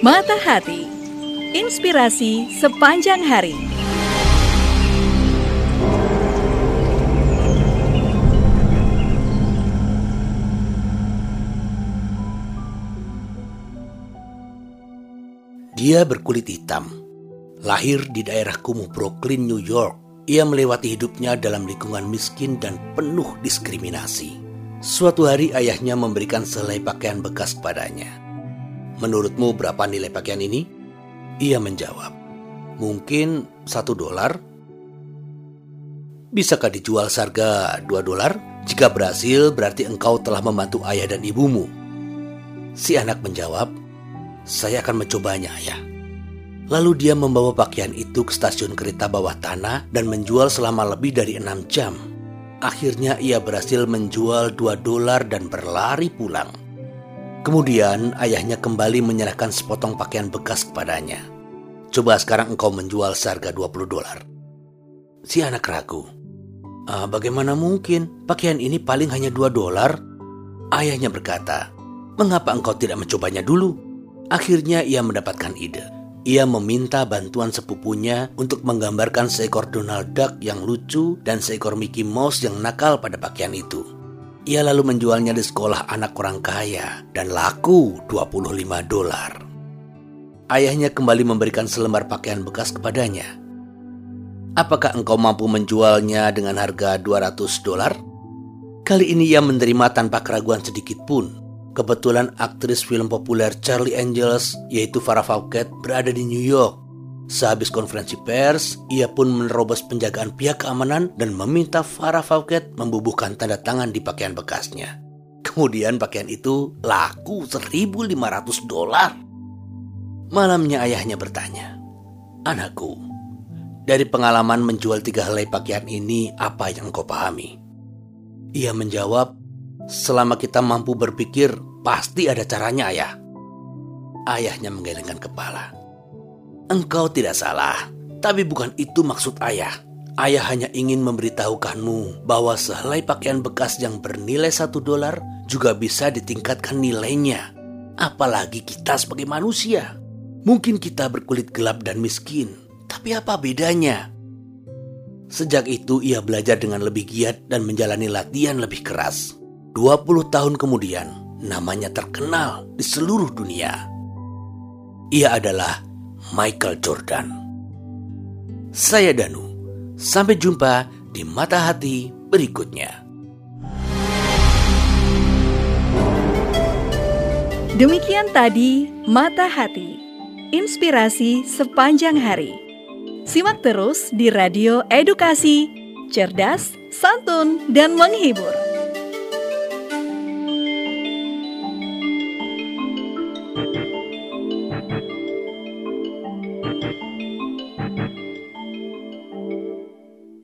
Mata Hati, inspirasi sepanjang hari. Dia berkulit hitam, lahir di daerah kumuh Brooklyn, New York. Ia melewati hidupnya dalam lingkungan miskin dan penuh diskriminasi. Suatu hari ayahnya memberikan sehelai pakaian bekas kepadanya. "Menurutmu berapa nilai pakaian ini?" Ia menjawab, "Mungkin $1. Bisakah dijual seharga $2? Jika berhasil, berarti engkau telah membantu ayah dan ibumu." Si anak menjawab, "Saya akan mencobanya, ayah." Lalu dia membawa pakaian itu ke stasiun kereta bawah tanah dan menjual selama lebih dari 6 jam. Akhirnya ia berhasil menjual $2 dan berlari pulang. Kemudian ayahnya kembali menyerahkan sepotong pakaian bekas kepadanya. "Coba sekarang engkau menjual seharga $20. Si anak ragu. Bagaimana mungkin? Pakaian ini paling hanya $2. Ayahnya berkata, "Mengapa engkau tidak mencobanya dulu?" Akhirnya ia mendapatkan ide. Ia meminta bantuan sepupunya untuk menggambarkan seekor Donald Duck yang lucu dan seekor Mickey Mouse yang nakal pada pakaian itu. Ia lalu menjualnya di sekolah anak orang kaya dan laku $25. Ayahnya kembali memberikan selembar pakaian bekas kepadanya. "Apakah engkau mampu menjualnya dengan harga $200? Kali ini ia menerima tanpa keraguan sedikit pun. Kebetulan aktris film populer Charlie Angels, yaitu Farrah Fawcett, berada di New York. Sehabis konferensi pers, ia pun menerobos penjagaan pihak keamanan dan meminta Farrah Fawcett membubuhkan tanda tangan di pakaian bekasnya. Kemudian pakaian itu laku $1.500. Malamnya ayahnya bertanya, "Anakku, dari pengalaman menjual 3 helai pakaian ini, apa yang kau pahami?" Ia menjawab, "Selama kita mampu berpikir, pasti ada caranya, ayah." Ayahnya menggelengkan kepala. "Engkau tidak salah, tapi bukan itu maksud ayah. Ayah hanya ingin memberitahukanmu bahwa sehelai pakaian bekas yang bernilai $1 juga bisa ditingkatkan nilainya. Apalagi kita sebagai manusia. Mungkin kita berkulit gelap dan miskin, tapi apa bedanya?" Sejak itu ia belajar dengan lebih giat dan menjalani latihan lebih keras. 20 tahun kemudian, namanya terkenal di seluruh dunia. Ia adalah Michael Jordan. Saya Danu. Sampai jumpa di Mata Hati berikutnya. Demikian tadi Mata Hati, inspirasi sepanjang hari. Simak terus di Radio Edukasi, cerdas, santun, dan menghibur.